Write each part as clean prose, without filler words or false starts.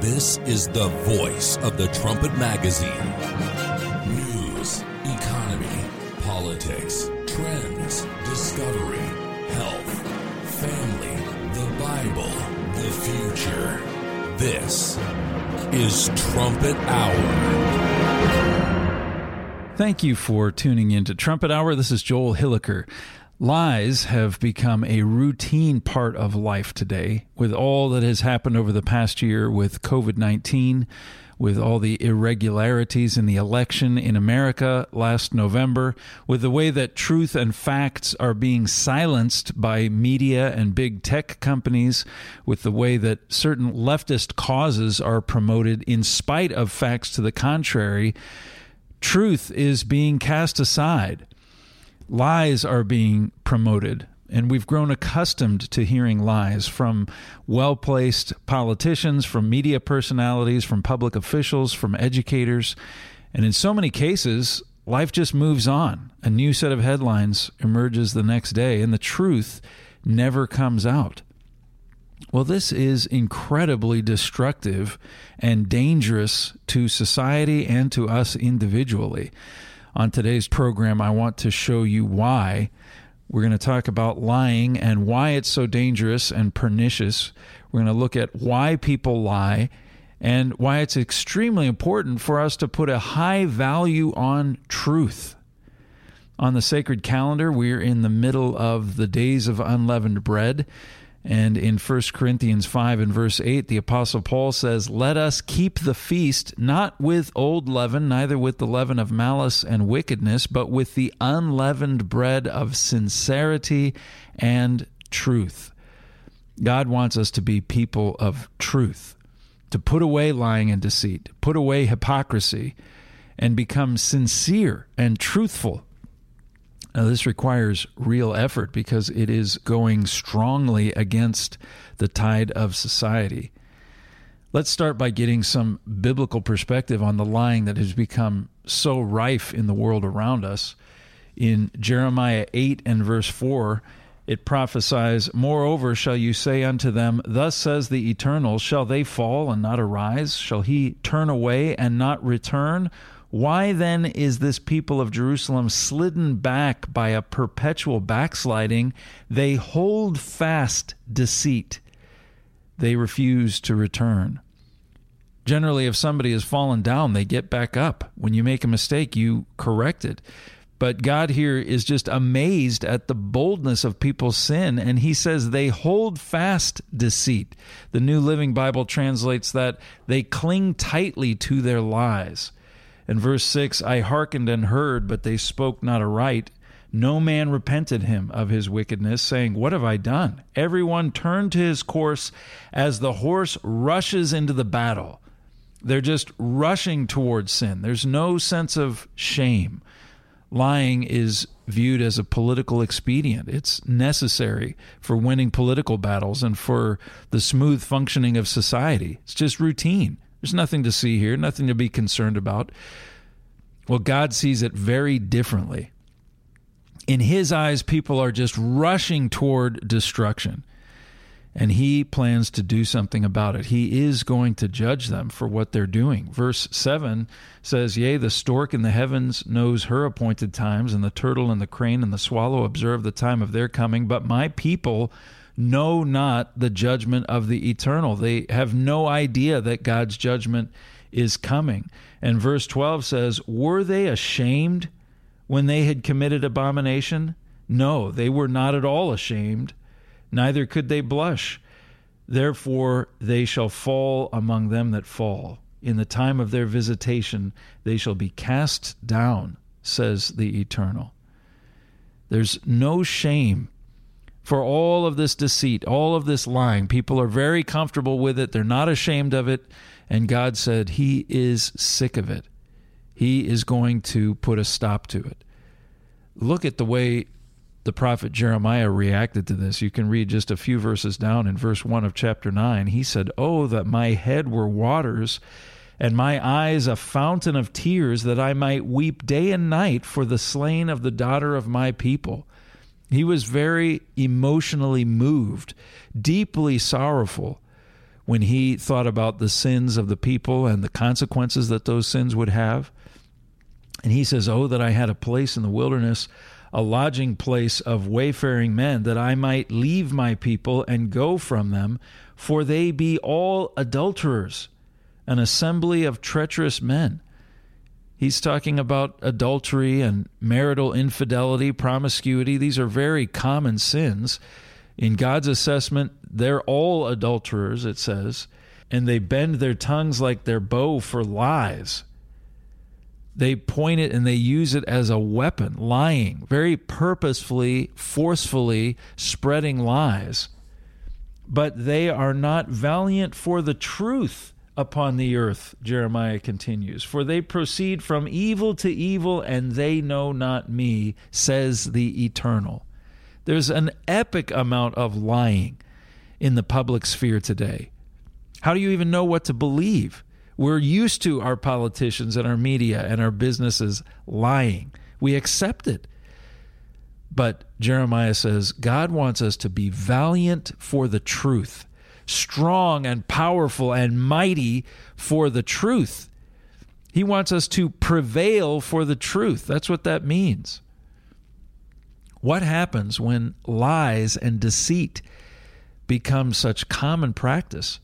This is the voice of the Trumpet Magazine. News, economy, politics, trends, discovery, health, family, the Bible, the future. This is Trumpet Hour. Thank you for tuning in to Trumpet Hour. This is Joel Hilliker. Lies have become a routine part of life today with all that has happened over the past year with COVID-19, with all the irregularities in the election in America last November, with the way that truth and facts are being silenced by media and big tech companies, with the way that certain leftist causes are promoted in spite of facts to the contrary. Truth is being cast aside. Lies are being promoted, and we've grown accustomed to hearing lies from well-placed politicians, from media personalities, from public officials, from educators. And in so many cases, life just moves on. A new set of headlines emerges the next day, and the truth never comes out. Well, this is incredibly destructive and dangerous to society and to us individually. On today's program, I want to show you why. We're going to talk about lying and why it's so dangerous and pernicious. We're going to look at why people lie and why it's extremely important for us to put a high value on truth. On the sacred calendar, we're in the middle of the days of unleavened bread. And in 1 Corinthians 5 and verse 8, the Apostle Paul says, "Let us keep the feast not with old leaven, neither with the leaven of malice and wickedness, but with the unleavened bread of sincerity and truth." God wants us to be people of truth, to put away lying and deceit, put away hypocrisy, and become sincere and truthful. Now, this requires real effort because it is going strongly against the tide of society. Let's start by getting some biblical perspective on the lying that has become so rife in the world around us. In Jeremiah 8 and verse 4, it prophesies, "Moreover shall you say unto them, Thus says the Eternal, shall they fall and not arise? Shall he turn away and not return? Why then is this people of Jerusalem slidden back by a perpetual backsliding? They hold fast deceit. They refuse to return." Generally, if somebody has fallen down, they get back up. When you make a mistake, you correct it. But God here is just amazed at the boldness of people's sin, and he says they hold fast deceit. The New Living Bible translates that they cling tightly to their lies. In verse 6, "I hearkened and heard, but they spoke not aright. No man repented him of his wickedness, saying, What have I done? Everyone turned to his course as the horse rushes into the battle." They're just rushing towards sin. There's no sense of shame. Lying is viewed as a political expedient. It's necessary for winning political battles and for the smooth functioning of society. It's just routine. There's nothing to see here, nothing to be concerned about. Well, God sees it very differently. In his eyes, people are just rushing toward destruction, and he plans to do something about it. He is going to judge them for what they're doing. Verse 7 says, "Yea, the stork in the heavens knows her appointed times, and the turtle and the crane and the swallow observe the time of their coming, but my people know not the judgment of the Eternal." They have no idea that God's judgment is coming. And verse 12 says, "Were they ashamed when they had committed abomination? No, they were not at all ashamed, neither could they blush. Therefore they shall fall among them that fall. In the time of their visitation they shall be cast down, says the Eternal." There's no shame for all of this deceit, all of this lying. People are very comfortable with it. They're not ashamed of it. And God said he is sick of it. He is going to put a stop to it. Look at the way the prophet Jeremiah reacted to this. You can read just a few verses down in verse 1 of chapter 9. He said, "Oh, that my head were waters, and my eyes a fountain of tears, that I might weep day and night for the slain of the daughter of my people." He was very emotionally moved, deeply sorrowful when he thought about the sins of the people and the consequences that those sins would have. And he says, "Oh, that I had a place in the wilderness, a lodging place of wayfaring men, that I might leave my people and go from them, for they be all adulterers, an assembly of treacherous men." He's talking about adultery and marital infidelity, promiscuity. These are very common sins. In God's assessment, they're all adulterers, it says, and they bend their tongues like their bow for lies. They point it and they use it as a weapon, lying, very purposefully, forcefully spreading lies. But they are not valiant for the truth upon the earth, Jeremiah continues. "For they proceed from evil to evil, and they know not me, says the Eternal." There's an epic amount of lying in the public sphere today. How do you even know what to believe? We're used to our politicians and our media and our businesses lying. We accept it. But Jeremiah says God wants us to be valiant for the truth, strong and powerful and mighty for the truth. He wants us to prevail for the truth. That's what that means. What happens when lies and deceit become such common practice?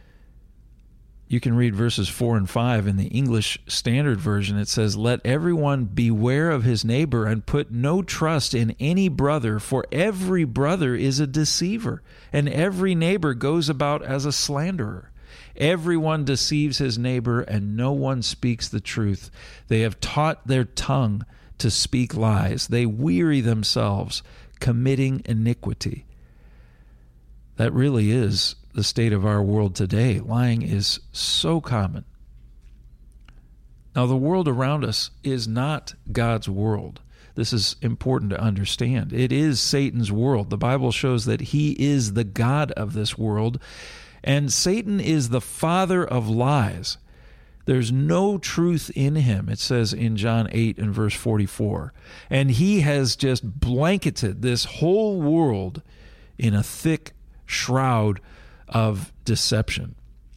You can read verses 4 and 5 in the English Standard Version. It says, "Let everyone beware of his neighbor and put no trust in any brother, for every brother is a deceiver, and every neighbor goes about as a slanderer. Everyone deceives his neighbor, and no one speaks the truth. They have taught their tongue to speak lies. They weary themselves, committing iniquity." That really is the state of our world today. Lying is so common. Now, the world around us is not God's world. This is important to understand. It is Satan's world. The Bible shows that he is the god of this world, and Satan is the father of lies. There's no truth in him, it says in John 8 and verse 44. And he has just blanketed this whole world in a thick shroud of deception.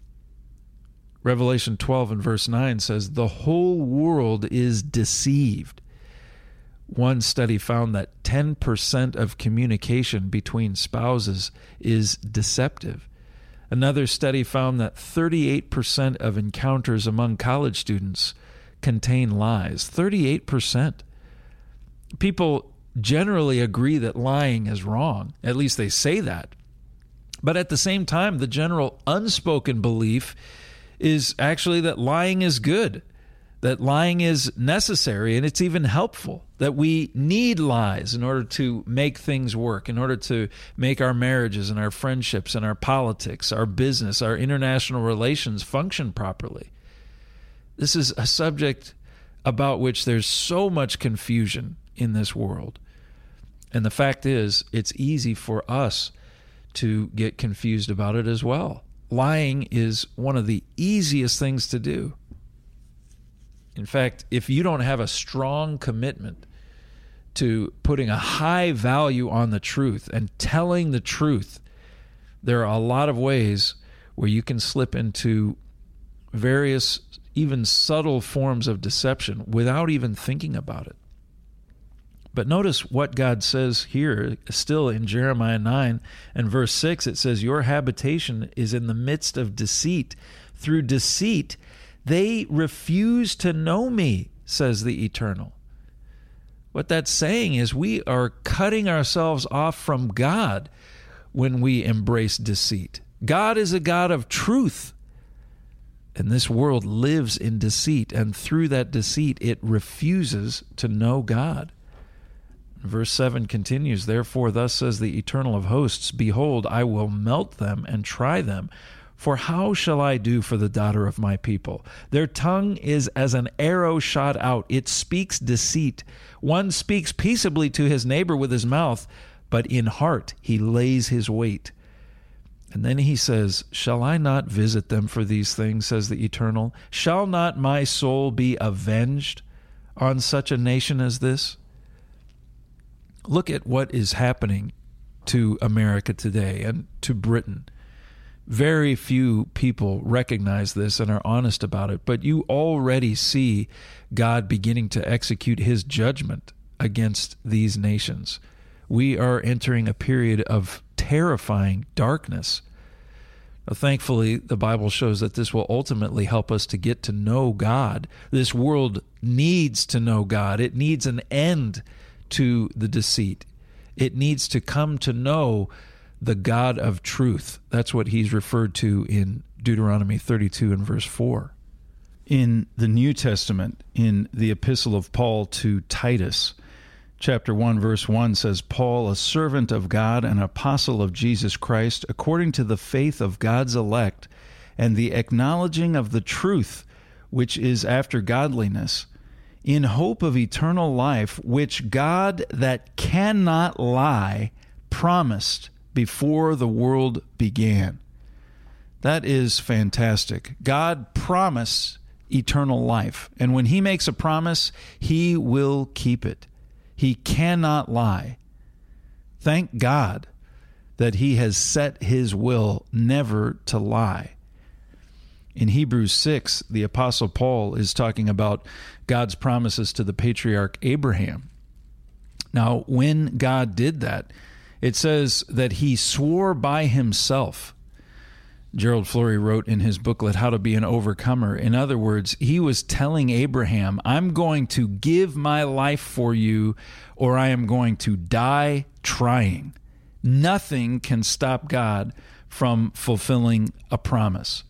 Revelation 12 and verse 9 says, "The whole world is deceived." One study found that 10% of communication between spouses is deceptive. Another study found that 38% of encounters among college students contain lies. 38%. People generally agree that lying is wrong. At least they say that. But at the same time, the general unspoken belief is actually that lying is good, that lying is necessary, and it's even helpful, that we need lies in order to make things work, in order to make our marriages and our friendships and our politics, our business, our international relations function properly. This is a subject about which there's so much confusion in this world. And the fact is, it's easy for us to get confused about it as well. Lying is one of the easiest things to do. In fact, if you don't have a strong commitment to putting a high value on the truth and telling the truth, there are a lot of ways where you can slip into various, even subtle forms of deception without even thinking about it. But notice what God says here, still in Jeremiah 9 and verse 6. It says, "Your habitation is in the midst of deceit. Through deceit, they refuse to know me, says the Eternal." What that's saying is we are cutting ourselves off from God when we embrace deceit. God is a God of truth. And this world lives in deceit, and through that deceit, it refuses to know God. Verse 7 continues, "Therefore thus says the Eternal of hosts, Behold, I will melt them and try them. For how shall I do for the daughter of my people? Their tongue is as an arrow shot out. It speaks deceit. One speaks peaceably to his neighbor with his mouth, but in heart he lays his weight." And then he says, "Shall I not visit them for these things, says the Eternal? Shall not my soul be avenged on such a nation as this?" Look at what is happening to America today and to Britain. Very few people recognize this and are honest about it, but you already see God beginning to execute his judgment against these nations. We are entering a period of terrifying darkness. Now, thankfully, the Bible shows that this will ultimately help us to get to know God. This world needs to know God. It needs an end to the deceit. It needs to come to know the God of truth. That's what he's referred to in Deuteronomy 32 and verse 4. In the New Testament, in the epistle of Paul to Titus, chapter 1, verse 1 says, Paul, a servant of God and apostle of Jesus Christ, according to the faith of God's elect and the acknowledging of the truth which is after godliness, in hope of eternal life, which God that cannot lie promised before the world began. That is fantastic. God promised eternal life, and when he makes a promise, he will keep it. He cannot lie. Thank God that he has set his will never to lie. In Hebrews 6, the Apostle Paul is talking about God's promises to the patriarch Abraham. Now, when God did that, it says that he swore by himself. Gerald Flurry wrote in his booklet, How to Be an Overcomer. In other words, he was telling Abraham, I'm going to give my life for you, or I am going to die trying. Nothing can stop God from fulfilling a promise.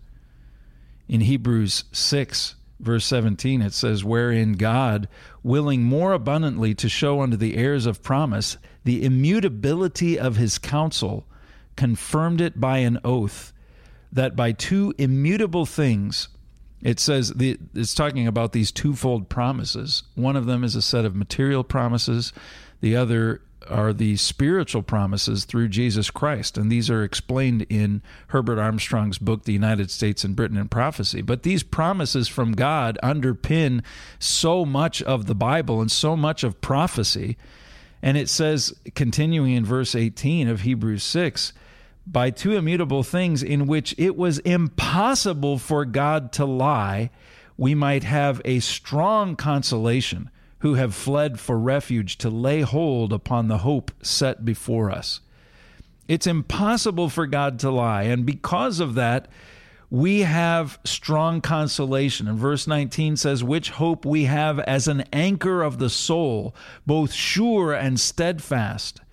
In Hebrews 6, verse 17, it says, Wherein God, willing more abundantly to show unto the heirs of promise the immutability of his counsel, confirmed it by an oath, that by two immutable things, it says, it's talking about these twofold promises. One of them is a set of material promises. The other are the spiritual promises through Jesus Christ. And these are explained in Herbert Armstrong's book, The United States and Britain in Prophecy. But these promises from God underpin so much of the Bible and so much of prophecy. And it says, continuing in verse 18 of Hebrews 6, by two immutable things in which it was impossible for God to lie, we might have a strong consolation, who have fled for refuge to lay hold upon the hope set before us. It's impossible for God to lie, and because of that, we have strong consolation. And verse 19 says, which hope we have as an anchor of the soul, both sure and steadfast.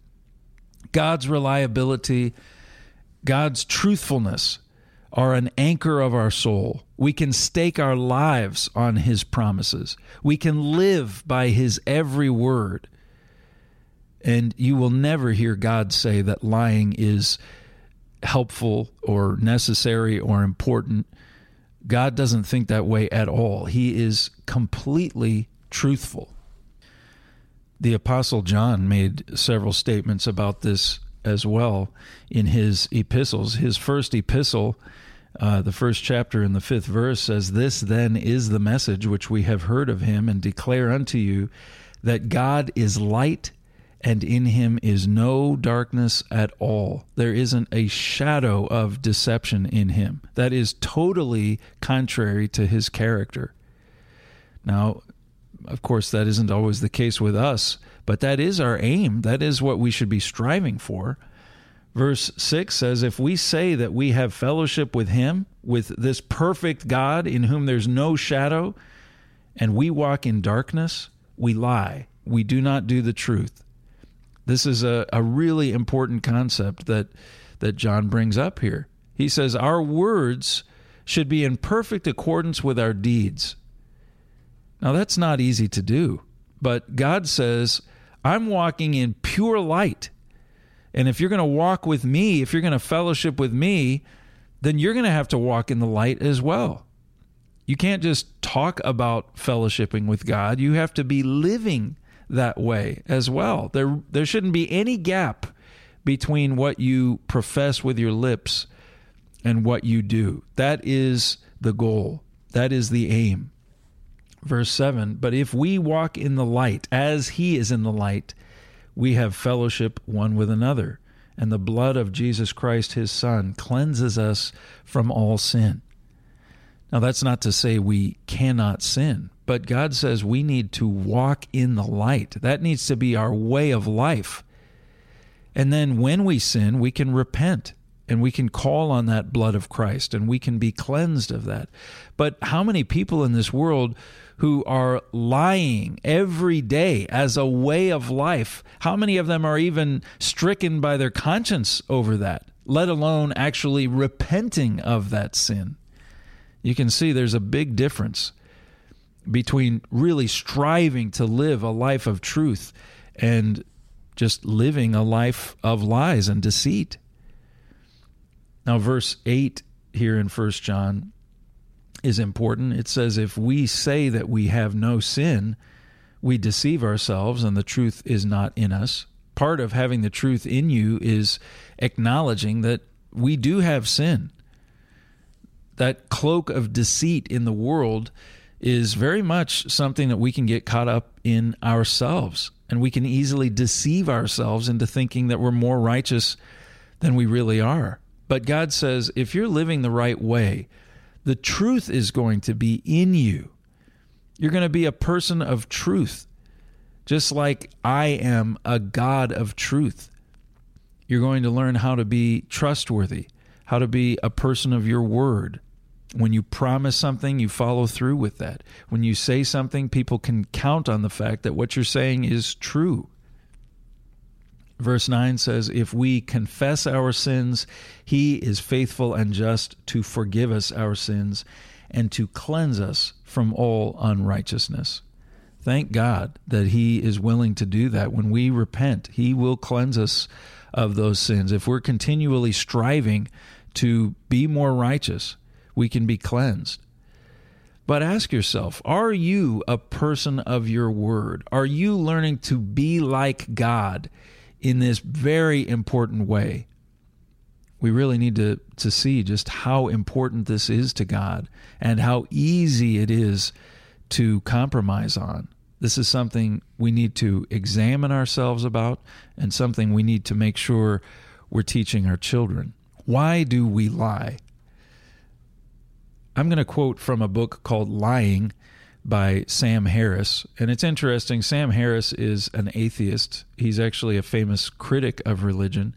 God's reliability, God's truthfulness are an anchor of our soul. We can stake our lives on his promises. We can live by his every word. And you will never hear God say that lying is helpful or necessary or important. God doesn't think that way at all. He is completely truthful. The Apostle John made several statements about this as well in his epistles. His first epistle, the first chapter in the 5th verse says, This then is the message which we have heard of him and declare unto you, that God is light and in him is no darkness at all. There isn't a shadow of deception in him. That is totally contrary to his character. Now, of course, that isn't always the case with us, but that is our aim. That is what we should be striving for. Verse 6 says, if we say that we have fellowship with him, with this perfect God in whom there's no shadow, and we walk in darkness, we lie. We do not do the truth. This is a really important concept that John brings up here. He says our words should be in perfect accordance with our deeds. Now, that's not easy to do, but God says, I'm walking in pure light. And if you're going to walk with me, if you're going to fellowship with me, then you're going to have to walk in the light as well. You can't just talk about fellowshipping with God. You have to be living that way as well. There shouldn't be any gap between what you profess with your lips and what you do. That is the goal. That is the aim. Verse 7, but if we walk in the light as he is in the light, we have fellowship one with another. and the blood of Jesus Christ, his Son, cleanses us from all sin. Now, that's not to say we cannot sin, but God says we need to walk in the light. That needs to be our way of life. And then when we sin, we can repent, and we can call on that blood of Christ, and we can be cleansed of that. But how many people in this world who are lying every day as a way of life, how many of them are even stricken by their conscience over that, let alone actually repenting of that sin? You can see there's a big difference between really striving to live a life of truth and just living a life of lies and deceit. Now, verse 8 here in 1 John is important. It says, if we say that we have no sin, we deceive ourselves and the truth is not in us. Part of having the truth in you is acknowledging that we do have sin. That cloak of deceit in the world is very much something that we can get caught up in ourselves, and we can easily deceive ourselves into thinking that we're more righteous than we really are. But God says, if you're living the right way, the truth is going to be in you. You're going to be a person of truth, just like I am a God of truth. You're going to learn how to be trustworthy, how to be a person of your word. When you promise something, you follow through with that. When you say something, people can count on the fact that what you're saying is true. Verse 9 says, if we confess our sins, he is faithful and just to forgive us our sins and to cleanse us from all unrighteousness. Thank God that he is willing to do that. When we repent, he will cleanse us of those sins. If we're continually striving to be more righteous, we can be cleansed. But ask yourself, are you a person of your word? Are you learning to be like God in this very important way? We really need to see just how important this is to God and how easy it is to compromise on. This is something we need to examine ourselves about and something we need to make sure we're teaching our children. Why do we lie? I'm going to quote from a book called Lying by Sam Harris. And it's interesting. Sam Harris is an atheist. He's actually a famous critic of religion.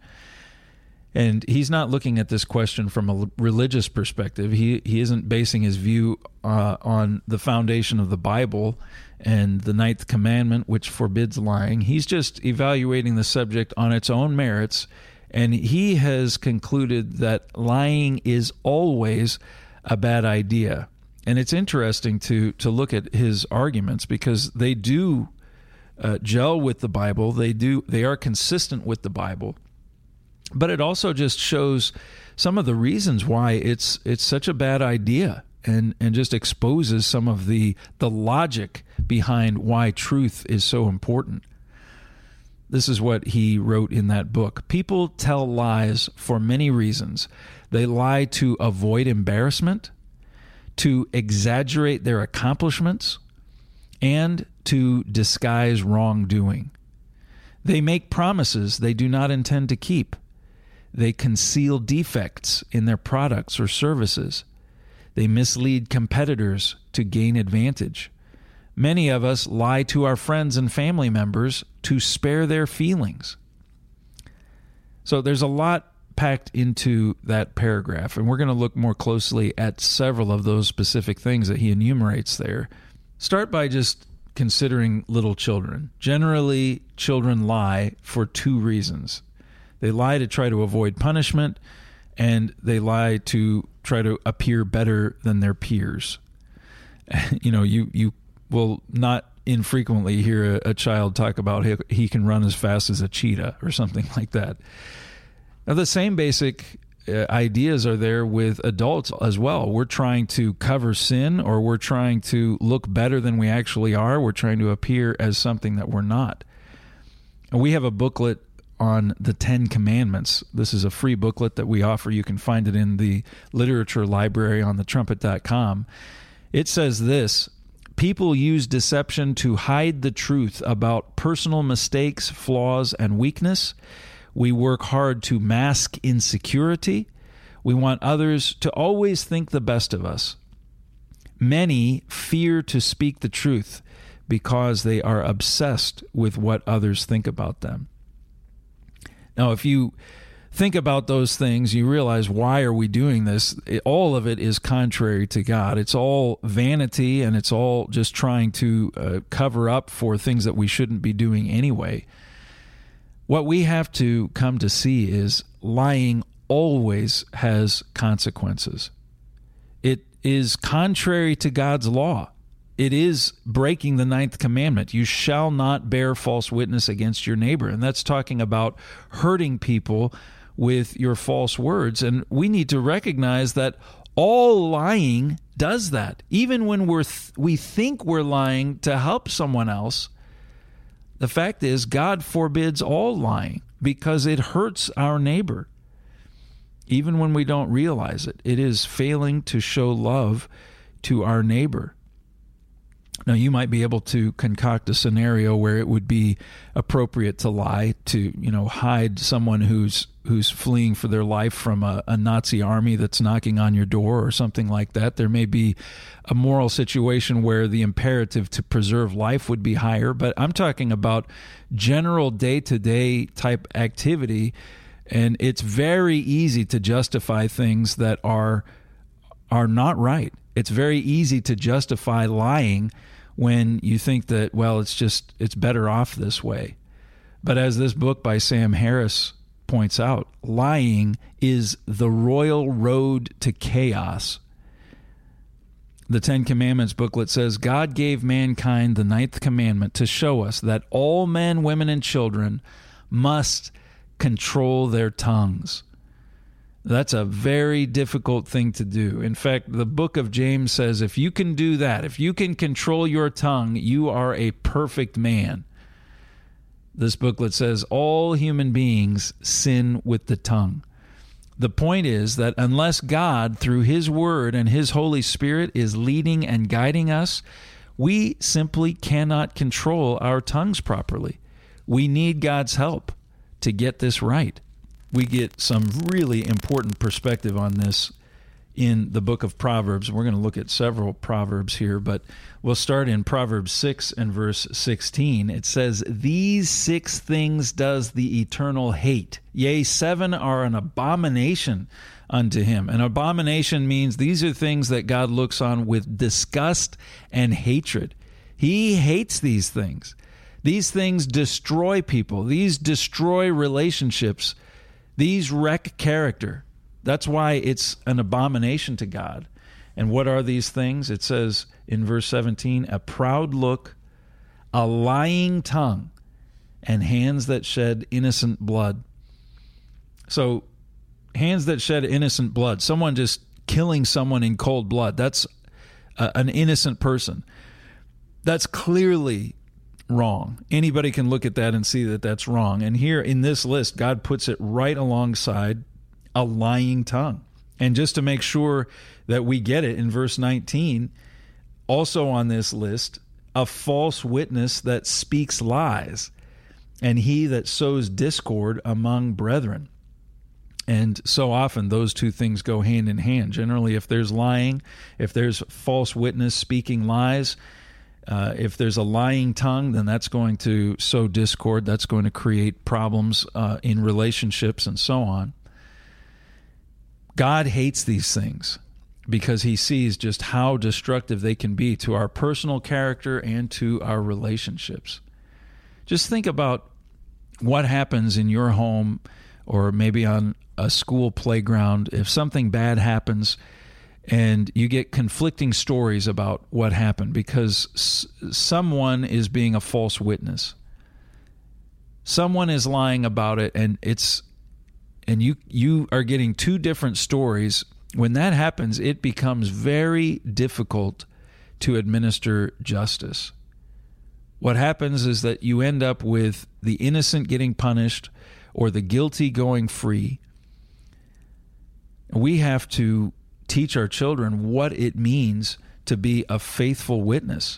And he's not looking at this question from a religious perspective. He isn't basing his view on the foundation of the Bible and the ninth commandment, which forbids lying. He's just evaluating the subject on its own merits. And he has concluded that lying is always a bad idea. And it's interesting to look at his arguments because they do gel with the Bible. They are consistent with the Bible. But it also just shows some of the reasons why it's such a bad idea and just exposes some of the logic behind why truth is so important. This is what he wrote in that book. People tell lies for many reasons. They lie to avoid embarrassment, to exaggerate their accomplishments, and to disguise wrongdoing. They make promises they do not intend to keep. They conceal defects in their products or services. They mislead competitors to gain advantage. Many of us lie to our friends and family members to spare their feelings. So there's a lot packed into that paragraph, and we're going to look more closely at several of those specific things that he enumerates there. Start by just considering little children. Generally, children lie for two reasons. They lie to try to avoid punishment, and they lie to try to appear better than their peers. You will not infrequently hear a child talk about he can run as fast as a cheetah or something like that. Now, the same basic ideas are there with adults as well. We're trying to cover sin, or we're trying to look better than we actually are. We're trying to appear as something that we're not. And we have a booklet on the 10 Commandments. This is a free booklet that we offer. You can find it in the literature library on thetrumpet.com. It says this: people use deception to hide the truth about personal mistakes, flaws, and weakness. We work hard to mask insecurity. We want others to always think the best of us. Many fear to speak the truth because they are obsessed with what others think about them. Now, if you think about those things, you realize, why are we doing this? All of it is contrary to God. It's all vanity, and it's all just trying to cover up for things that we shouldn't be doing anyway. What we have to come to see is lying always has consequences. It is contrary to God's law. It is breaking the 9th commandment. You shall not bear false witness against your neighbor. And that's talking about hurting people with your false words. And we need to recognize that all lying does that. Even when we think we're lying to help someone else, the fact is God forbids all lying because it hurts our neighbor. Even when we don't realize it, it is failing to show love to our neighbor. Now, you might be able to concoct a scenario where it would be appropriate to lie, to, hide someone who's fleeing for their life from a Nazi army that's knocking on your door or something like that. There may be a moral situation where the imperative to preserve life would be higher, but I'm talking about general day-to-day type activity, and it's very easy to justify things that are not right. It's very easy to justify lying when you think that, well, it's better off this way. But as this book by Sam Harris points out, lying is the royal road to chaos. The 10 Commandments booklet says, God gave mankind the 9th commandment to show us that all men, women, and children must control their tongues. That's a very difficult thing to do. In fact, the book of James says if you can do that, if you can control your tongue, you are a perfect man. This booklet says all human beings sin with the tongue. The point is that unless God, through His Word and His Holy Spirit, is leading and guiding us, we simply cannot control our tongues properly. We need God's help to get this right. We get some really important perspective on this in the book of Proverbs. We're going to look at several Proverbs here, but we'll start in Proverbs 6 and verse 16. It says, "These 6 things does the Eternal hate. Yea, 7 are an abomination unto Him." An abomination means these are things that God looks on with disgust and hatred. He hates these things. These things destroy people. These destroy relationships. These wreck character. That's why it's an abomination to God. And what are these things? It says in verse 17, a proud look, a lying tongue, and hands that shed innocent blood. So, hands that shed innocent blood, someone just killing someone in cold blood, that's an innocent person. That's clearly wrong. Anybody can look at that and see that that's wrong. And here in this list, God puts it right alongside a lying tongue. And just to make sure that we get it, in verse 19, also on this list, a false witness that speaks lies, and he that sows discord among brethren. And so often those two things go hand in hand. Generally, if there's lying, if there's false witness speaking lies, if there's a lying tongue, then that's going to sow discord. That's going to create problems in relationships and so on. God hates these things because He sees just how destructive they can be to our personal character and to our relationships. Just think about what happens in your home or maybe on a school playground if something bad happens and you get conflicting stories about what happened because someone is being a false witness. Someone is lying about it, and you are getting two different stories. When that happens, it becomes very difficult to administer justice. What happens is that you end up with the innocent getting punished or the guilty going free. We have to teach our children what it means to be a faithful witness,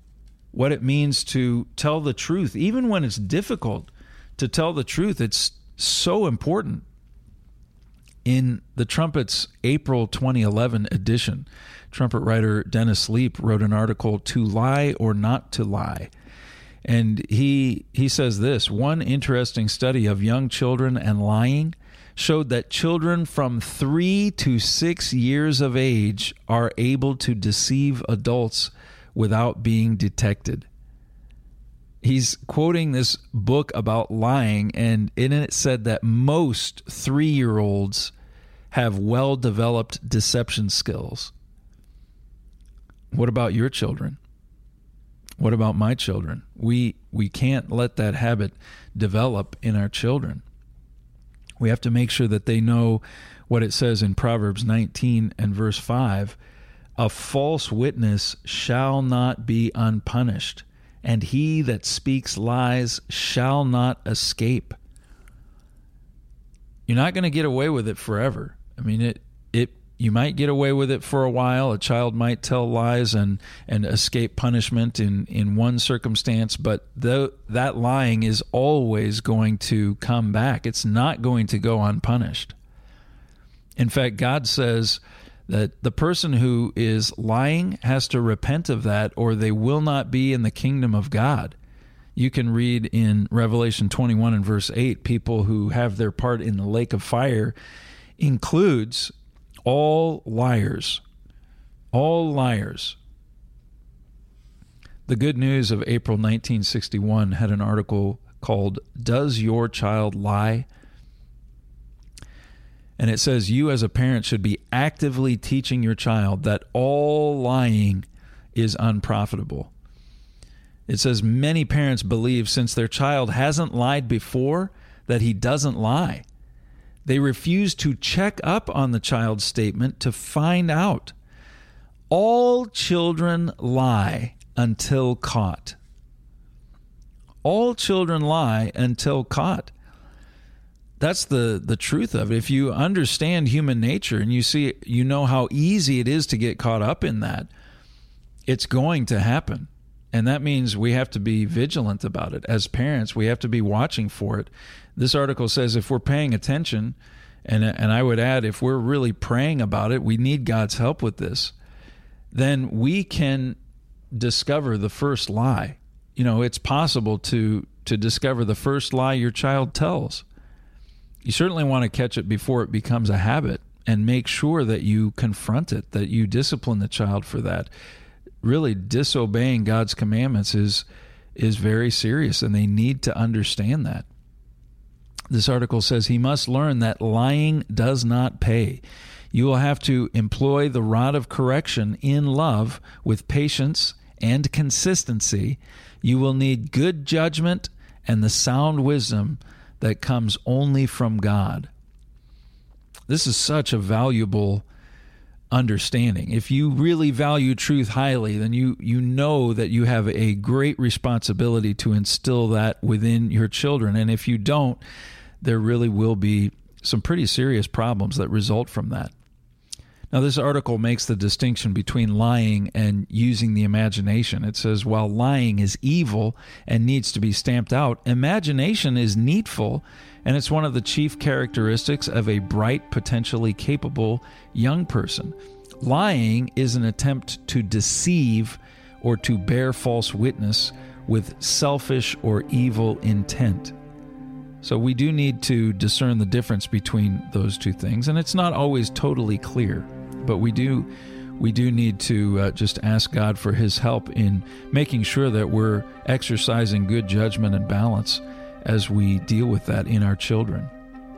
what it means to tell the truth, even when it's difficult to tell the truth. so important. In the Trumpet's April 2011 edition, Trumpet writer Dennis Leap wrote an article, "To Lie or Not to Lie." And he says this: one interesting study of young children and lying showed that children from 3 to 6 years of age are able to deceive adults without being detected. He's quoting this book about lying, and in it said that most 3-year-olds have well-developed deception skills. What about your children? What about my children? We can't let that habit develop in our children. We have to make sure that they know what it says in Proverbs 19 and verse 5. A false witness shall not be unpunished, and he that speaks lies shall not escape. You're not going to get away with it forever. I mean, you might get away with it for a while. A child might tell lies and escape punishment in one circumstance, but that lying is always going to come back. It's not going to go unpunished. In fact, God says that the person who is lying has to repent of that, or they will not be in the kingdom of God. You can read in Revelation 21 and verse 8, people who have their part in the lake of fire includes all liars. All liars. The Good News of April 1961 had an article called "Does Your Child Lie?" And it says, you as a parent should be actively teaching your child that all lying is unprofitable. It says many parents believe since their child hasn't lied before that he doesn't lie. They refuse to check up on the child's statement to find out. All children lie until caught. All children lie until caught. That's the truth of it. If you understand human nature and you know how easy it is to get caught up in that, it's going to happen. And that means we have to be vigilant about it. As parents, we have to be watching for it. This article says if we're paying attention, and I would add, if we're really praying about it, we need God's help with this, then we can discover the first lie. You know, it's possible to discover the first lie your child tells. You certainly want to catch it before it becomes a habit and make sure that you confront it, that you discipline the child for that. Really, disobeying God's commandments is very serious, and they need to understand that. This article says he must learn that lying does not pay. You will have to employ the rod of correction in love with patience and consistency. You will need good judgment and the sound wisdom that comes only from God. This is such a valuable understanding. If you really value truth highly, then you know that you have a great responsibility to instill that within your children. And if you don't, there really will be some pretty serious problems that result from that. Now, this article makes the distinction between lying and using the imagination. It says, while lying is evil and needs to be stamped out, imagination is needful, and it's one of the chief characteristics of a bright, potentially capable young person. Lying is an attempt to deceive or to bear false witness with selfish or evil intent. So we do need to discern the difference between those two things, and it's not always totally clear. But we do need to just ask God for His help in making sure that we're exercising good judgment and balance as we deal with that in our children.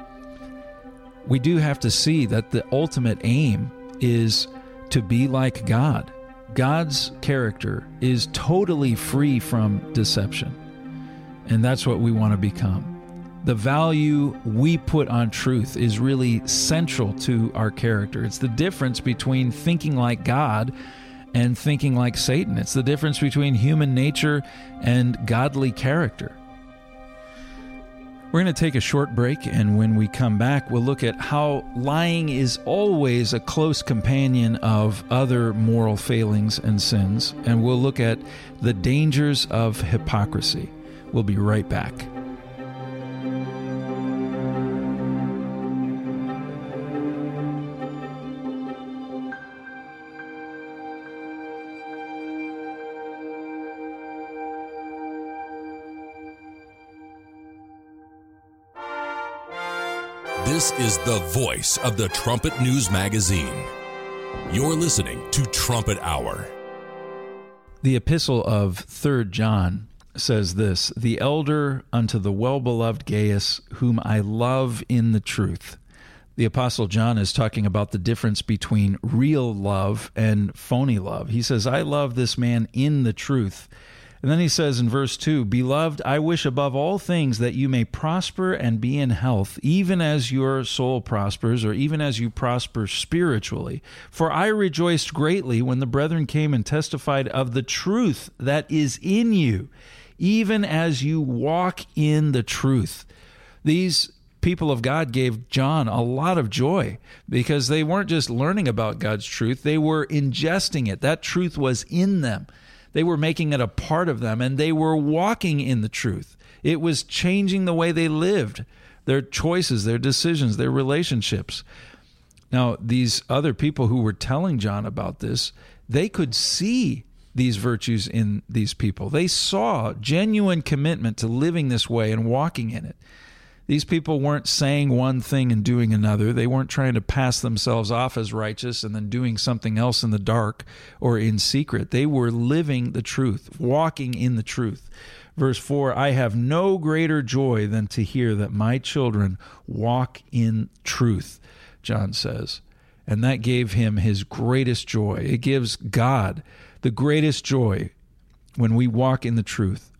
We do have to see that the ultimate aim is to be like God. God's character is totally free from deception, and that's what we want to become. The value we put on truth is really central to our character. It's the difference between thinking like God and thinking like Satan. It's the difference between human nature and godly character. We're going to take a short break, and when we come back, we'll look at how lying is always a close companion of other moral failings and sins, and we'll look at the dangers of hypocrisy. We'll be right back. This is the voice of the Trumpet News Magazine. You're listening to Trumpet Hour. The epistle of 3 John says this, "The elder unto the well-beloved Gaius, whom I love in the truth." The Apostle John is talking about the difference between real love and phony love. He says, I love this man in the truth. And then he says in verse 2, "Beloved, I wish above all things that you may prosper and be in health, even as your soul prospers," or even as you prosper spiritually. "For I rejoiced greatly when the brethren came and testified of the truth that is in you, even as you walk in the truth." These people of God gave John a lot of joy because they weren't just learning about God's truth, they were ingesting it. That truth was in them. They were making it a part of them, and they were walking in the truth. It was changing the way they lived, their choices, their decisions, their relationships. Now, these other people who were telling John about this, they could see these virtues in these people. They saw genuine commitment to living this way and walking in it. These people weren't saying one thing and doing another. They weren't trying to pass themselves off as righteous and then doing something else in the dark or in secret. They were living the truth, walking in the truth. Verse 4, "I have no greater joy than to hear that my children walk in truth," John says. And that gave him his greatest joy. It gives God the greatest joy when we walk in the truth.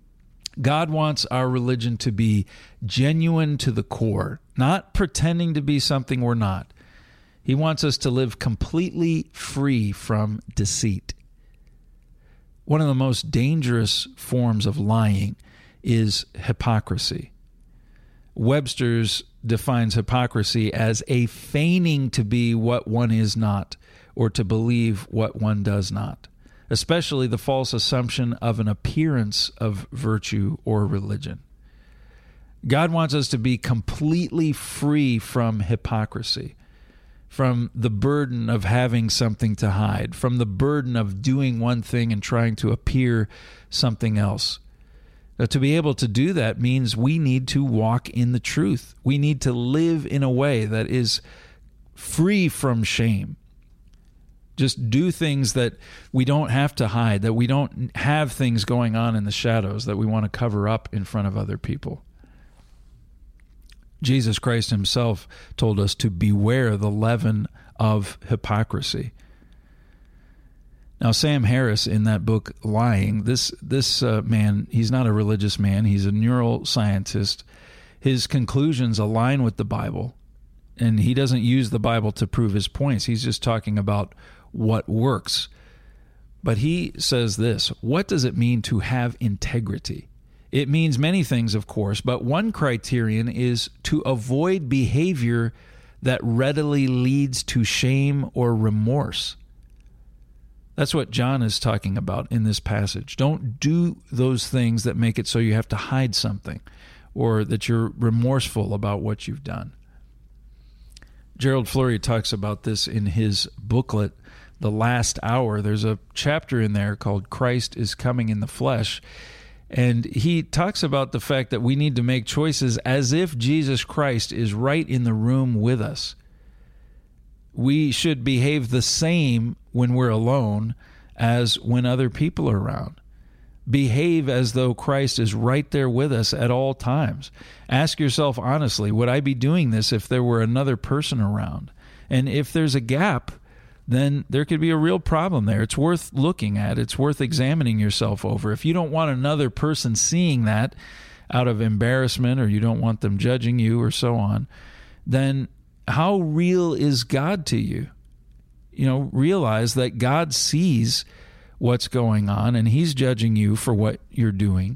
God wants our religion to be genuine to the core, not pretending to be something we're not. He wants us to live completely free from deceit. One of the most dangerous forms of lying is hypocrisy. Webster's defines hypocrisy as a feigning to be what one is not, or to believe what one does not, especially the false assumption of an appearance of virtue or religion. God wants us to be completely free from hypocrisy, from the burden of having something to hide, from the burden of doing one thing and trying to appear something else. Now, to be able to do that means we need to walk in the truth. We need to live in a way that is free from shame. Just do things that we don't have to hide, that we don't have things going on in the shadows that we want to cover up in front of other people. Jesus Christ himself told us to beware the leaven of hypocrisy. Now, Sam Harris, in that book, Lying, this man, he's not a religious man. He's a neuroscientist. His conclusions align with the Bible, and he doesn't use the Bible to prove his points. He's just talking about what works. But he says this, what does it mean to have integrity? It means many things, of course, but one criterion is to avoid behavior that readily leads to shame or remorse. That's what John is talking about in this passage. Don't do those things that make it so you have to hide something or that you're remorseful about what you've done. Gerald Flurry talks about this in his booklet, The Last Hour. There's a chapter in there called Christ is Coming in the Flesh. And he talks about the fact that we need to make choices as if Jesus Christ is right in the room with us. We should behave the same when we're alone as when other people are around. Behave as though Christ is right there with us at all times. Ask yourself honestly, would I be doing this if there were another person around? And if there's a gap, then there could be a real problem there. It's worth looking at. It's worth examining yourself over. If you don't want another person seeing that out of embarrassment, or you don't want them judging you or so on, then how real is God to you? Realize that God sees what's going on, and he's judging you for what you're doing.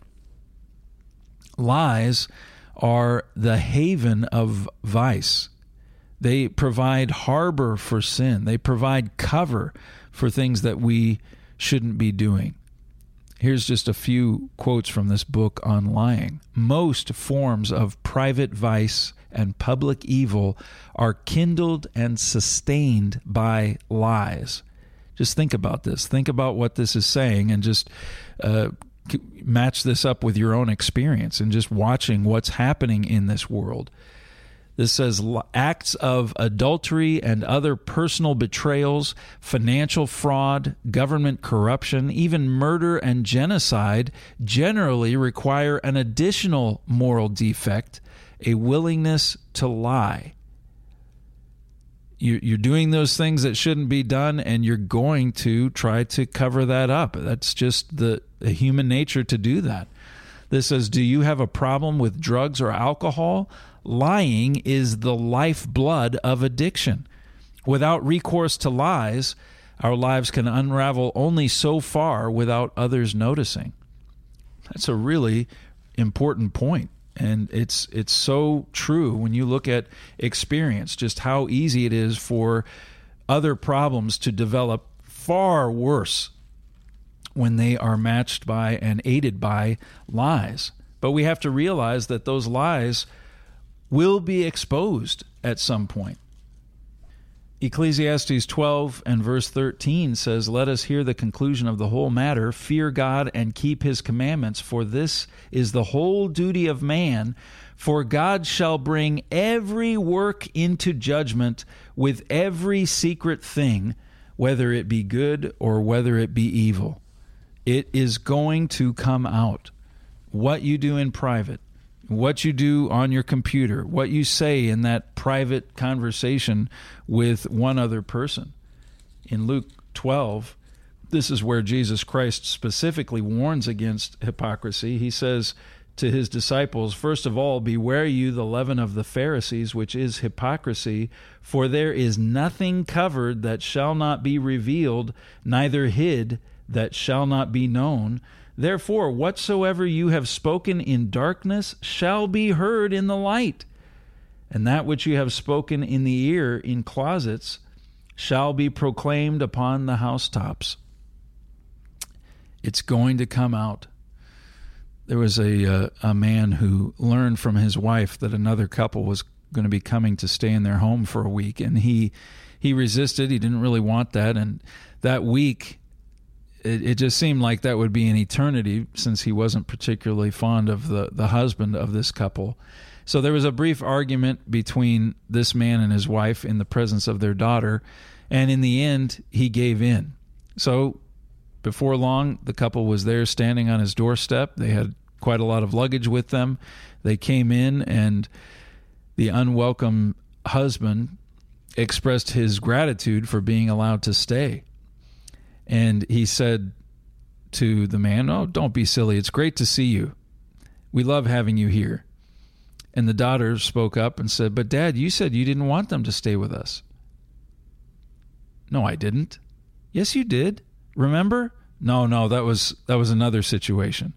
Lies are the haven of vice. They provide harbor for sin. They provide cover for things that we shouldn't be doing. Here's just a few quotes from this book on lying. Most forms of private vice and public evil are kindled and sustained by lies. Just think about this. Think about what this is saying, and just match this up with your own experience and just watching what's happening in this world. This says acts of adultery and other personal betrayals, financial fraud, government corruption, even murder and genocide generally require an additional moral defect, a willingness to lie. You're doing those things that shouldn't be done, and you're going to try to cover that up. That's just the human nature to do that. This says, do you have a problem with drugs or alcohol? Lying is the lifeblood of addiction. Without recourse to lies, our lives can unravel only so far without others noticing. That's a really important point. And it's so true when you look at experience, just how easy it is for other problems to develop far worse when they are matched by and aided by lies. But we have to realize that those lies will be exposed at some point. Ecclesiastes 12 and verse 13 says, "Let us hear the conclusion of the whole matter. Fear God and keep his commandments, for this is the whole duty of man. For God shall bring every work into judgment with every secret thing, whether it be good or whether it be evil." It is going to come out. What you do in private, what you do on your computer, what you say in that private conversation with one other person. In Luke 12, this is where Jesus Christ specifically warns against hypocrisy. He says to his disciples, "First of all, beware you the leaven of the Pharisees, which is hypocrisy. For there is nothing covered that shall not be revealed, neither hid that shall not be known. Therefore, whatsoever you have spoken in darkness shall be heard in the light, and that which you have spoken in the ear in closets shall be proclaimed upon the housetops." It's going to come out. There was a man who learned from his wife that another couple was going to be coming to stay in their home for a week, and he resisted. He didn't really want that, and that week, it just seemed like that would be an eternity, since he wasn't particularly fond of the husband of this couple. So there was a brief argument between this man and his wife in the presence of their daughter, and in the end, he gave in. So before long, the couple was there standing on his doorstep. They had quite a lot of luggage with them. They came in, and the unwelcome husband expressed his gratitude for being allowed to stay. And he said to the man, "Oh, don't be silly. It's great to see you. We love having you here." And the daughter spoke up and said, "But Dad, you said you didn't want them to stay with us." "No, I didn't." "Yes, you did. Remember?" No, that was another situation.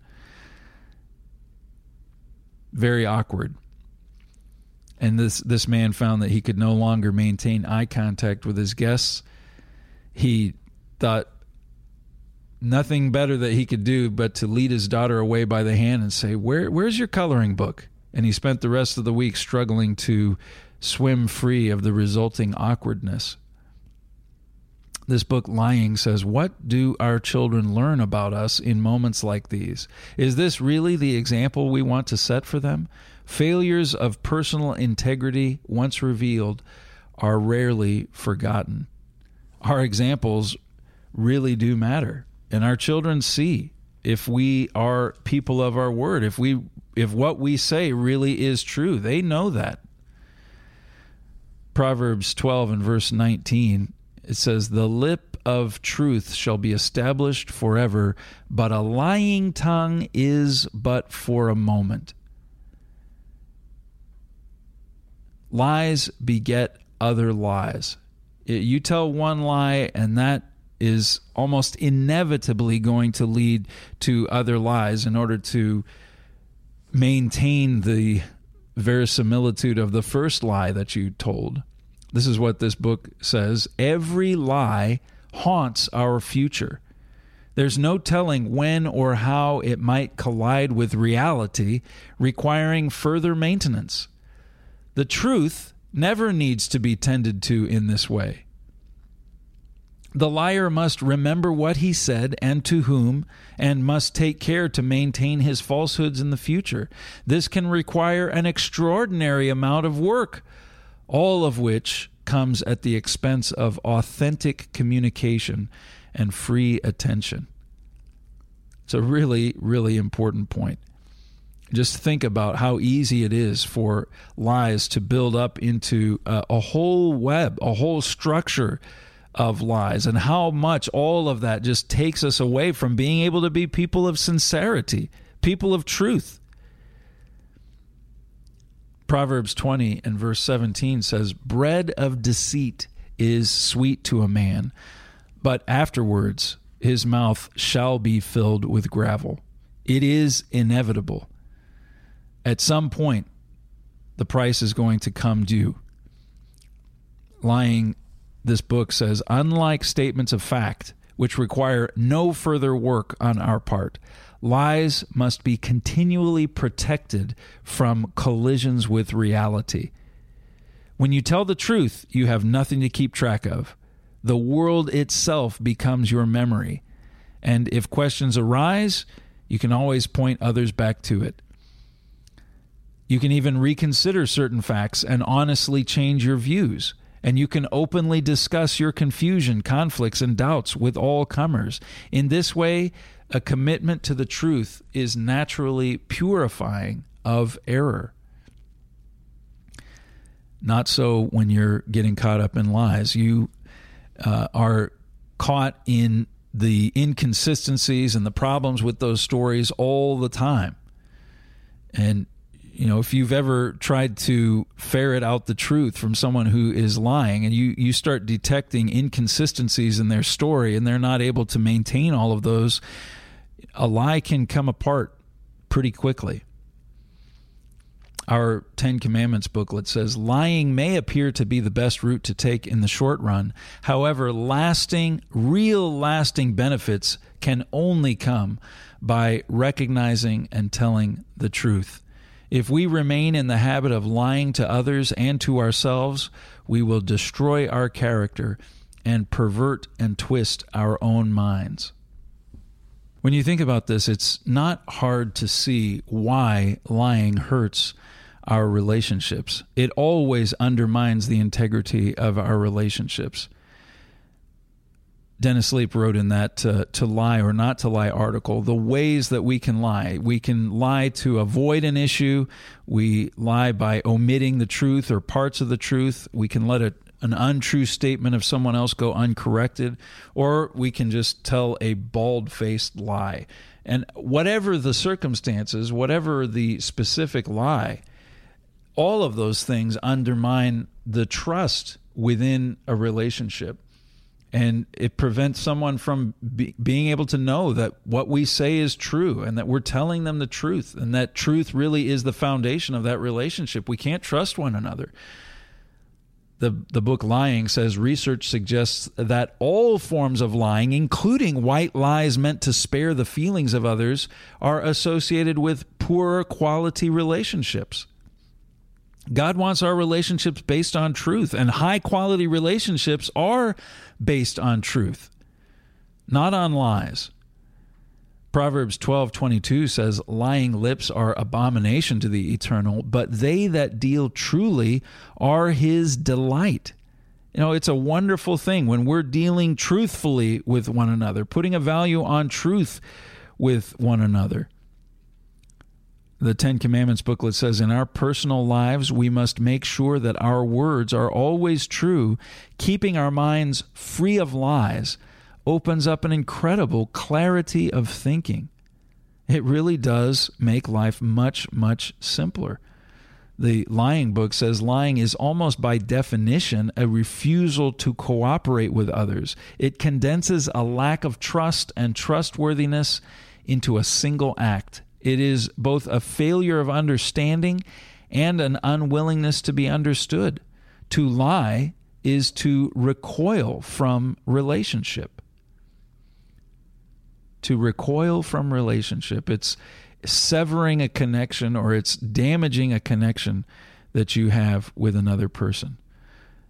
Very awkward. And this man found that he could no longer maintain eye contact with his guests. He thought nothing better that he could do but to lead his daughter away by the hand and say, Where's your coloring book?" And he spent the rest of the week struggling to swim free of the resulting awkwardness. This book, Lying, says, what do our children learn about us in moments like these? Is this really the example we want to set for them? Failures of personal integrity, once revealed, are rarely forgotten. Our examples really do matter. And our children see if we are people of our word, if what we say really is true. They know that. Proverbs 12 and verse 19, it says, "The lip of truth shall be established forever, but a lying tongue is but for a moment." Lies beget other lies. You tell one lie, and that is almost inevitably going to lead to other lies in order to maintain the verisimilitude of the first lie that you told. This is what this book says. Every lie haunts our future. There's no telling when or how it might collide with reality, requiring further maintenance. The truth never needs to be tended to in this way. The liar must remember what he said and to whom, and must take care to maintain his falsehoods in the future. This can require an extraordinary amount of work, all of which comes at the expense of authentic communication and free attention. It's a really, really important point. Just think about how easy it is for lies to build up into a whole web, a whole structure of lies, and how much all of that just takes us away from being able to be people of sincerity, people of truth. Proverbs 20 and verse 17 says, "Bread of deceit is sweet to a man, but afterwards his mouth shall be filled with gravel." It is inevitable. At some point, the price is going to come due. Lying, this book says, unlike statements of fact, which require no further work on our part, lies must be continually protected from collisions with reality. When you tell the truth, you have nothing to keep track of. The world itself becomes your memory. And if questions arise, you can always point others back to it. You can even reconsider certain facts and honestly change your views. And you can openly discuss your confusion, conflicts, and doubts with all comers. In this way, a commitment to the truth is naturally purifying of error. Not so when you're getting caught up in lies. You are caught in the inconsistencies and the problems with those stories all the time. And if you've ever tried to ferret out the truth from someone who is lying, and you start detecting inconsistencies in their story and they're not able to maintain all of those, a lie can come apart pretty quickly. Our 10 Commandments booklet says, lying may appear to be the best route to take in the short run. However, real lasting benefits can only come by recognizing and telling the truth. If we remain in the habit of lying to others and to ourselves, we will destroy our character and pervert and twist our own minds. When you think about this, it's not hard to see why lying hurts our relationships. It always undermines the integrity of our relationships. Dennis Leap wrote in that To Lie or Not to Lie article, the ways that we can lie. We can lie to avoid an issue. We lie by omitting the truth or parts of the truth. We can let an untrue statement of someone else go uncorrected, or we can just tell a bald-faced lie. And whatever the circumstances, whatever the specific lie, all of those things undermine the trust within a relationship. And it prevents someone from being able to know that what we say is true and that we're telling them the truth, and that truth really is the foundation of that relationship. We can't trust one another. The book Lying says research suggests that all forms of lying, including white lies meant to spare the feelings of others, are associated with poorer quality relationships. God wants our relationships based on truth, and high-quality relationships are based on truth, not on lies. Proverbs 12:22 says, lying lips are abomination to the Eternal, but they that deal truly are his delight. It's a wonderful thing when we're dealing truthfully with one another, putting a value on truth with one another. The 10 Commandments booklet says, in our personal lives, we must make sure that our words are always true. Keeping our minds free of lies opens up an incredible clarity of thinking. It really does make life much, much simpler. The Lying book says lying is almost by definition a refusal to cooperate with others. It condenses a lack of trust and trustworthiness into a single act. It is both a failure of understanding and an unwillingness to be understood. To lie is to recoil from relationship. To recoil from relationship. It's severing a connection, or it's damaging a connection that you have with another person.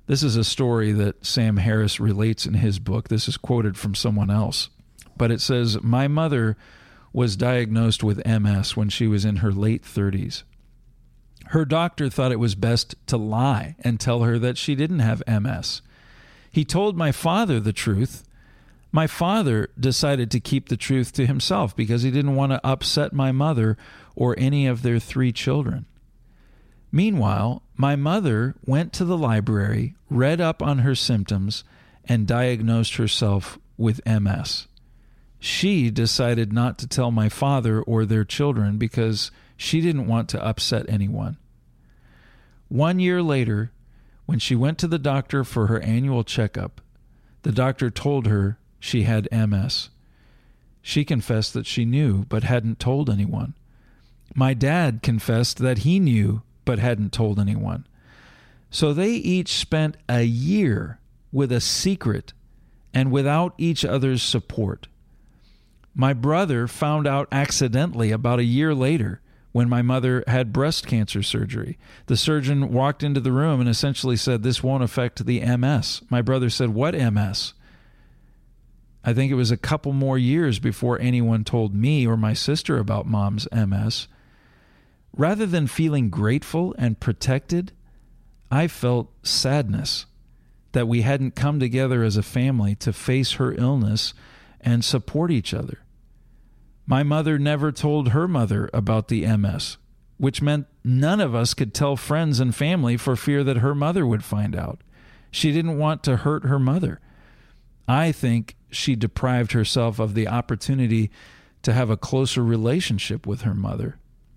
This is a story that Sam Harris relates in his book. This is quoted from someone else. But it says, "My mother was diagnosed with MS when she was in her late 30s. Her doctor thought it was best to lie and tell her that she didn't have MS. He told my father the truth. My father decided to keep the truth to himself because he didn't want to upset my mother or any of their 3 children. Meanwhile, my mother went to the library, read up on her symptoms, and diagnosed herself with MS. She decided not to tell my father or their children because she didn't want to upset anyone. 1 year later, when she went to the doctor for her annual checkup, the doctor told her she had MS. She confessed that she knew but hadn't told anyone. My dad confessed that he knew but hadn't told anyone. So they each spent a year with a secret and without each other's support. My brother found out accidentally about a year later when my mother had breast cancer surgery. The surgeon walked into the room and essentially said, 'This won't affect the MS.' My brother said, 'What MS?' I think it was a couple more years before anyone told me or my sister about Mom's MS. Rather than feeling grateful and protected, I felt sadness that we hadn't come together as a family to face her illness and support each other. My mother never told her mother about the MS, which meant none of us could tell friends and family for fear that her mother would find out. She didn't want to hurt her mother. I think she deprived herself of the opportunity to have a closer relationship with her mother."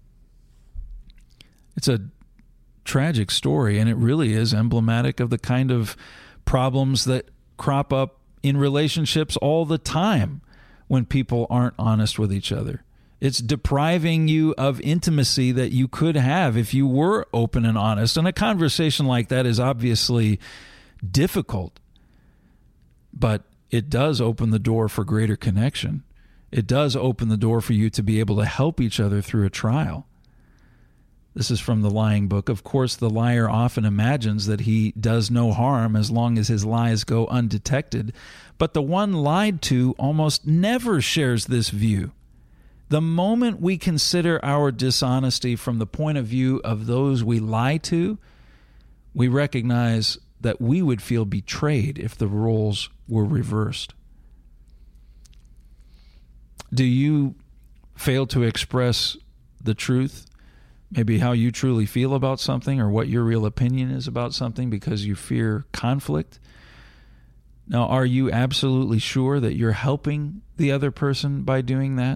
It's a tragic story, and it really is emblematic of the kind of problems that crop up in relationships all the time when people aren't honest with each other. It's depriving you of intimacy that you could have if you were open and honest. And a conversation like that is obviously difficult, but it does open the door for greater connection. It does open the door for you to be able to help each other through a trial. This is from The Lying Book. Of course, the liar often imagines that he does no harm as long as his lies go undetected. But the one lied to almost never shares this view. The moment we consider our dishonesty from the point of view of those we lie to, we recognize that we would feel betrayed if the roles were reversed. Do you fail to express the truth? Maybe how you truly feel about something or what your real opinion is about something because you fear conflict? Now, are you absolutely sure that you're helping the other person by doing that?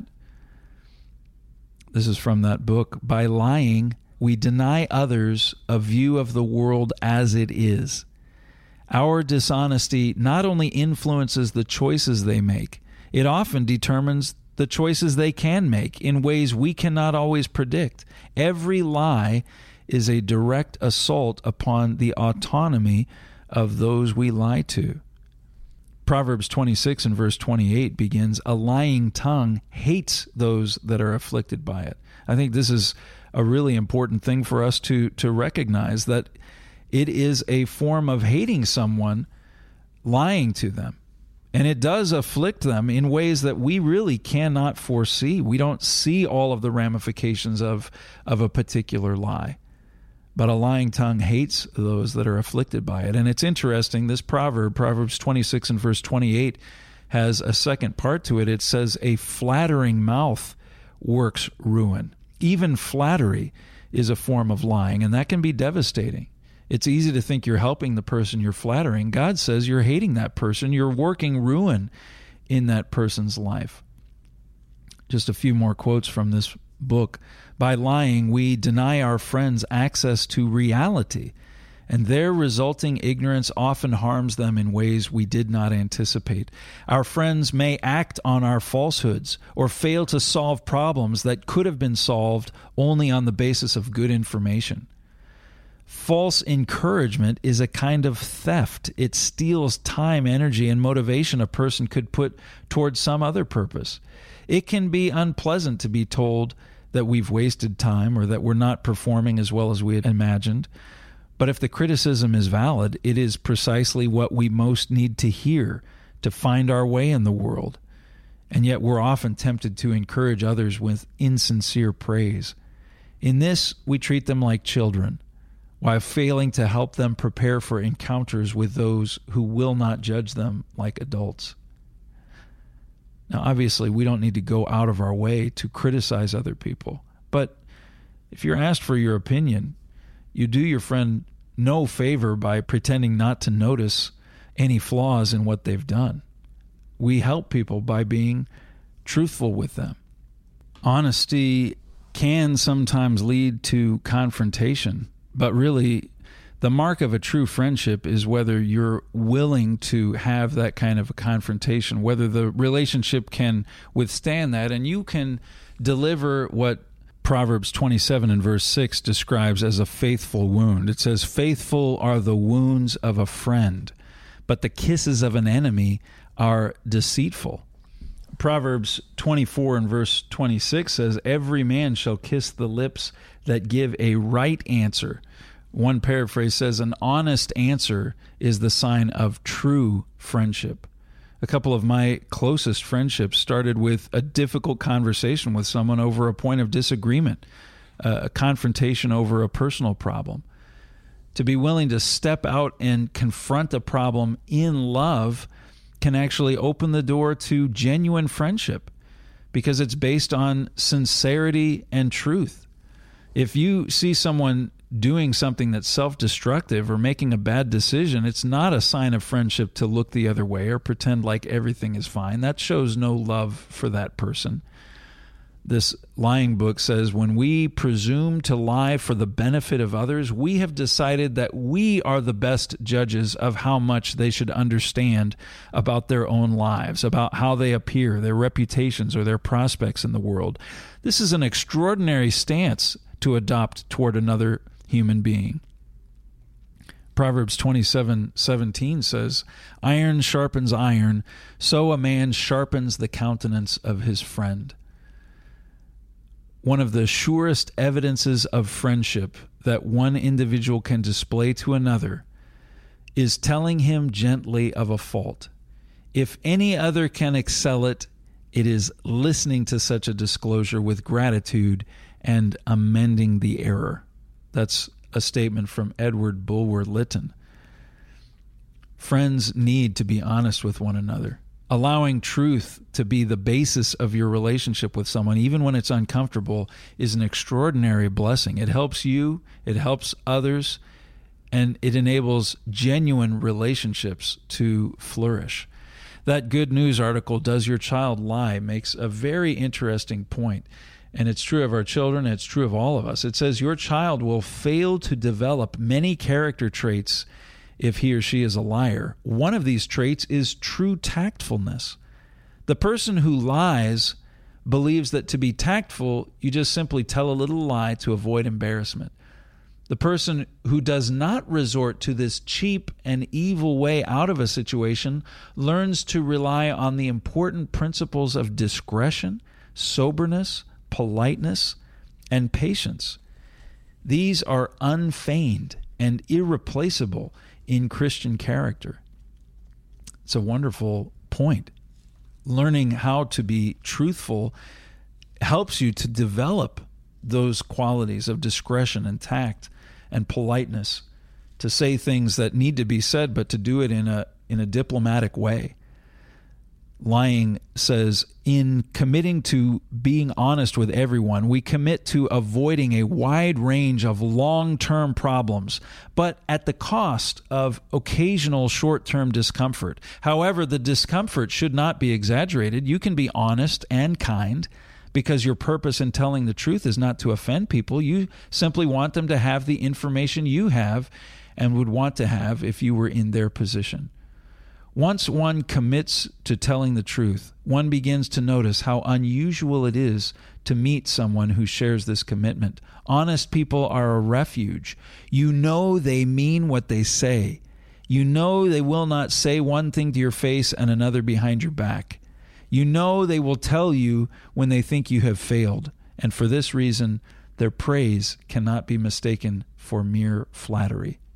This is from that book. By lying, we deny others a view of the world as it is. Our dishonesty not only influences the choices they make, it often determines the choices they can make in ways we cannot always predict. Every lie is a direct assault upon the autonomy of those we lie to. Proverbs 26 and verse 28 begins, "A lying tongue hates those that are afflicted by it." I think this is a really important thing for us to recognize, that it is a form of hating someone, lying to them. And it does afflict them in ways that we really cannot foresee. We don't see all of the ramifications of a particular lie. But a lying tongue hates those that are afflicted by it. And it's interesting, this proverb, Proverbs 26 and verse 28, has a second part to it. It says, "A flattering mouth works ruin." Even flattery is a form of lying, and that can be devastating. It's easy to think you're helping the person you're flattering. God says you're hating that person. You're working ruin in that person's life. Just a few more quotes from this book. By lying, we deny our friends access to reality, and their resulting ignorance often harms them in ways we did not anticipate. Our friends may act on our falsehoods or fail to solve problems that could have been solved only on the basis of good information. False encouragement is a kind of theft. It steals time, energy, and motivation a person could put towards some other purpose. It can be unpleasant to be told that we've wasted time or that we're not performing as well as we had imagined. But if the criticism is valid, it is precisely what we most need to hear to find our way in the world. And yet we're often tempted to encourage others with insincere praise. In this, we treat them like children, while failing to help them prepare for encounters with those who will not judge them like adults. Now, obviously, we don't need to go out of our way to criticize other people. But if you're asked for your opinion, you do your friend no favor by pretending not to notice any flaws in what they've done. We help people by being truthful with them. Honesty can sometimes lead to confrontation, but really, the mark of a true friendship is whether you're willing to have that kind of a confrontation, whether the relationship can withstand that, and you can deliver what Proverbs 27 and verse 6 describes as a faithful wound. It says, "Faithful are the wounds of a friend, but the kisses of an enemy are deceitful." Proverbs 24 and verse 26 says, "Every man shall kiss the lips that give a right answer." One paraphrase says, "An honest answer is the sign of true friendship." A couple of my closest friendships started with a difficult conversation with someone over a point of disagreement, a confrontation over a personal problem. To be willing to step out and confront a problem in love can actually open the door to genuine friendship because it's based on sincerity and truth. If you see someone doing something that's self-destructive or making a bad decision, it's not a sign of friendship to look the other way or pretend like everything is fine. That shows no love for that person. This lying book says, when we presume to lie for the benefit of others, we have decided that we are the best judges of how much they should understand about their own lives, about how they appear, their reputations, or their prospects in the world. This is an extraordinary stance to adopt toward another human being. Proverbs 27:17 says, "Iron sharpens iron, so a man sharpens the countenance of his friend." One of the surest evidences of friendship that one individual can display to another is telling him gently of a fault. If any other can excel it, it is listening to such a disclosure with gratitude and amending the error. That's a statement from Edward Bulwer Lytton. Friends need to be honest with one another. Allowing truth to be the basis of your relationship with someone, even when it's uncomfortable, is an extraordinary blessing. It helps you, it helps others, and it enables genuine relationships to flourish. That Good News article, "Does Your Child Lie?" makes a very interesting point. And it's true of our children, it's true of all of us. It says your child will fail to develop many character traits if he or she is a liar. One of these traits is true tactfulness. The person who lies believes that to be tactful, you just simply tell a little lie to avoid embarrassment. The person who does not resort to this cheap and evil way out of a situation learns to rely on the important principles of discretion, soberness, politeness, and patience. These are unfeigned and irreplaceable in Christian character. It's a wonderful point. Learning how to be truthful helps you to develop those qualities of discretion and tact and politeness, to say things that need to be said, but to do it in a diplomatic way. Lying says, in committing to being honest with everyone, we commit to avoiding a wide range of long-term problems, but at the cost of occasional short-term discomfort. However, the discomfort should not be exaggerated. You can be honest and kind because your purpose in telling the truth is not to offend people. You simply want them to have the information you have and would want to have if you were in their position. Once one commits to telling the truth, one begins to notice how unusual it is to meet someone who shares this commitment. Honest people are a refuge. You know they mean what they say. You know they will not say one thing to your face and another behind your back. You know they will tell you when they think you have failed, and for this reason, their praise cannot be mistaken for mere flattery.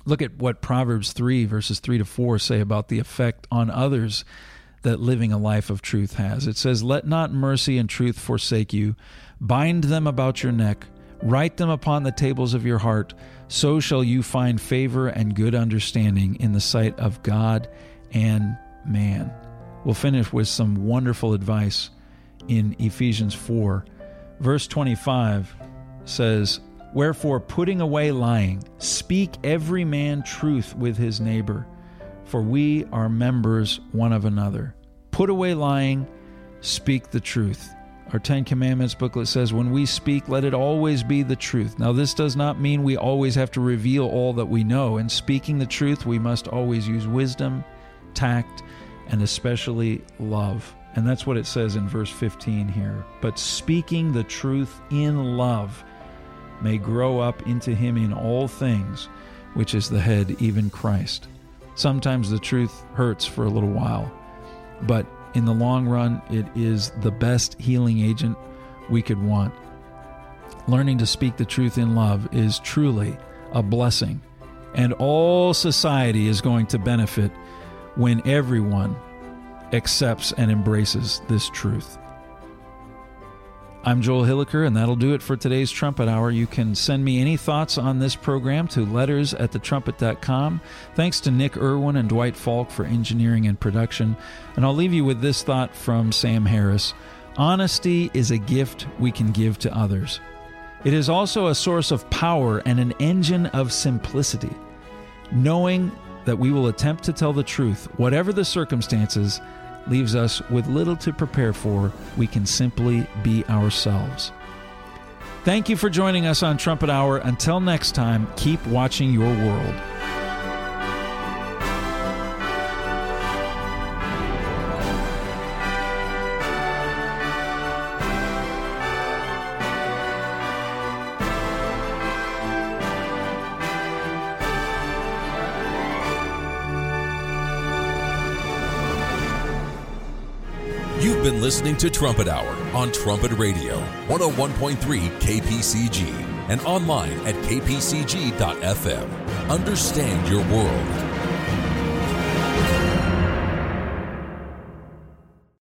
Look at what Proverbs 3, verses 3 to 4 say about the effect on others that living a life of truth has. It says, "Let not mercy and truth forsake you. Bind them about your neck. Write them upon the tables of your heart. So shall you find favor and good understanding in the sight of God and man." We'll finish with some wonderful advice in Ephesians 4. Verse 25 says, "Wherefore, putting away lying, speak every man truth with his neighbor, for we are members one of another." Put away lying, speak the truth. Our 10 Commandments booklet says, when we speak, let it always be the truth. Now, this does not mean we always have to reveal all that we know. In speaking the truth, we must always use wisdom, tact, and especially love. And that's what it says in verse 15 here. "But speaking the truth in love may grow up into him in all things, which is the head, even Christ." Sometimes the truth hurts for a little while, but in the long run, it is the best healing agent we could want. Learning to speak the truth in love is truly a blessing, and all society is going to benefit when everyone accepts and embraces this truth. I'm Joel Hilliker, and that'll do it for today's Trumpet Hour. You can send me any thoughts on this program to letters@thetrumpet.com. Thanks to Nick Irwin and Dwight Falk for engineering and production. And I'll leave you with this thought from Sam Harris. Honesty is a gift we can give to others. It is also a source of power and an engine of simplicity. Knowing that we will attempt to tell the truth, whatever the circumstances, leaves us with little to prepare for. We can simply be ourselves. Thank you for joining us on Trumpet Hour. Until next time, keep watching your world. You've been listening to Trumpet Hour on Trumpet Radio, 101.3 KPCG, and online at kpcg.fm. Understand your world.